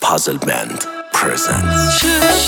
Puzzle Band presents.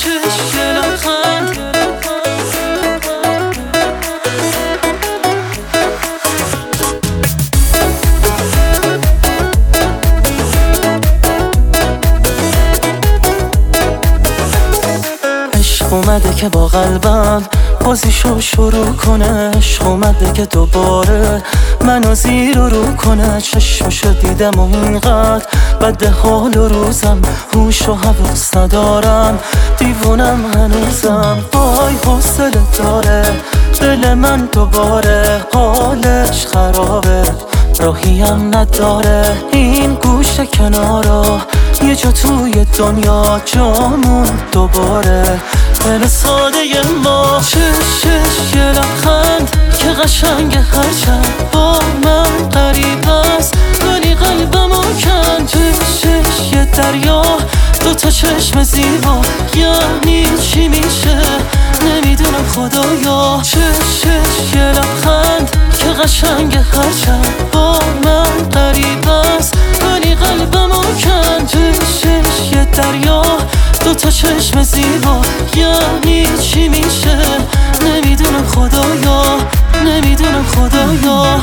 عشق اومده که با قلبم بازیشو شروع کنه، عشق اومده که دوباره منو زیر و رو کنه. چشمشو دیدم و اینقدر بده حال و روزم، هوش و حواس ندارم، دیوونم هنوزم. وای حوصله داره دل من دوباره، حالش خرابه راهیم نداره. این گوشه کنارا یه جا توی دنیا جامون دوباره. دل ساده ما چشش یه لبخند که قشنگ هرچند با من قریب است، ولی قلبمو کن. چشش یه دریا دوتا چشم زیبا، یعنی چی میشه نمیدونم خدایا. چشش یه لبخند که قشنگ هرچند با من قریب است، ولی قلبمو کن. چشش یه دریا دوتا چشم زیبا، یعنی چی میشه نمیدونم خدایا، نمیدونم خدایا.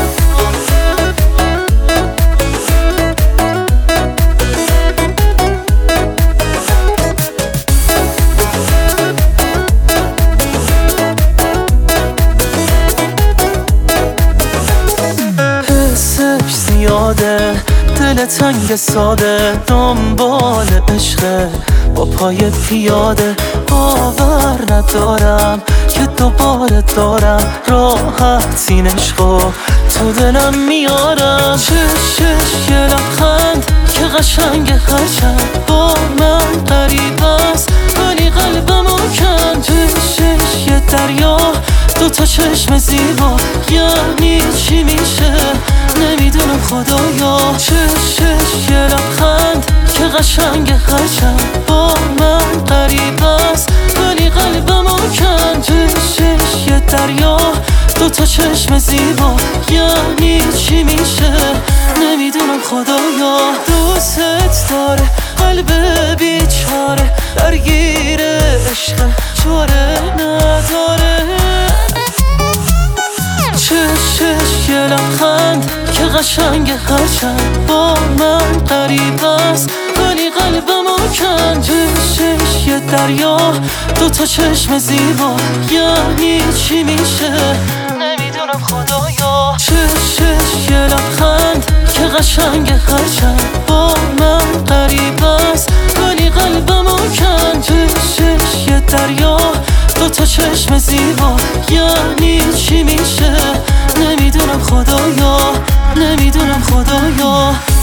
حسش زیاده دل تنگ ساده، دنبال عشقه با پای پیاده. باور ندارم که دوباره دارم راحت این عشقو تو دلم میارم. چشش یه لبخند که قشنگ هرچند با من قریب است، ولی قلبمو کن. چشش یه دریا دوتا چشم زیبا، یعنی چی میشه نمیدونم خدایا. چشش یه لبخند که قشنگ هرچند با من قریب است، ولی قلبمو کن. چشش یه دریا دوتا چشم زیبا، یعنی چی میشه نمیدونم خدایا. دوست داره قلب بیچاره، درگیر عشق چاره نداره. چشش یه لبخند که قشنگ هرچند با من قریب است، ولی قلبمو کن. چشش یه دریا دوتا چشم زیبا، یعنی چی میشه نمیدونم خدایا. چشش یه لبخند که قشنگ هرچند با من قریب است، ولی قلبمو کن. چشش یه دریا دوتا چشم زیبا، یعنی چی میشه نمیدونم خدایا، نمیدونم خدایا.